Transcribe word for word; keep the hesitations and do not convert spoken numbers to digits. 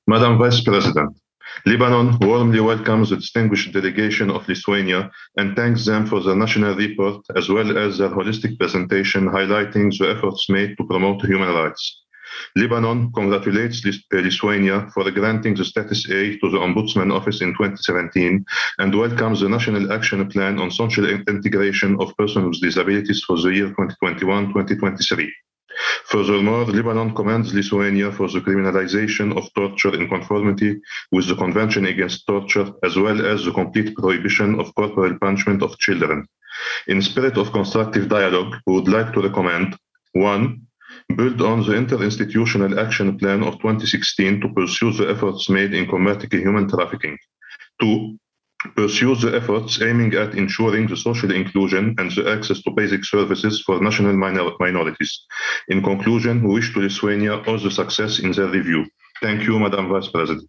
Madam Vice President, Lebanon warmly welcomes the distinguished delegation of Lithuania and thanks them for their national report as well as their holistic presentation highlighting the efforts made to promote human rights. Lebanon congratulates Lithuania for granting the status A to the Ombudsman Office in twenty seventeen and welcomes the National Action Plan on Social Integration of Persons with Disabilities for the year twenty twenty-one to twenty twenty-three. Furthermore, Lebanon commends Lithuania for the criminalization of torture in conformity with the Convention Against Torture, as well as the complete prohibition of corporal punishment of children. In spirit of constructive dialogue, we would like to recommend one, build on the Interinstitutional Action Plan of twenty sixteen to pursue the efforts made in combating human trafficking. Two, pursue the efforts aiming at ensuring the social inclusion and the access to basic services for national minor- minorities. In conclusion, we wish to Lithuania all the success in their review. Thank you, Madam Vice President.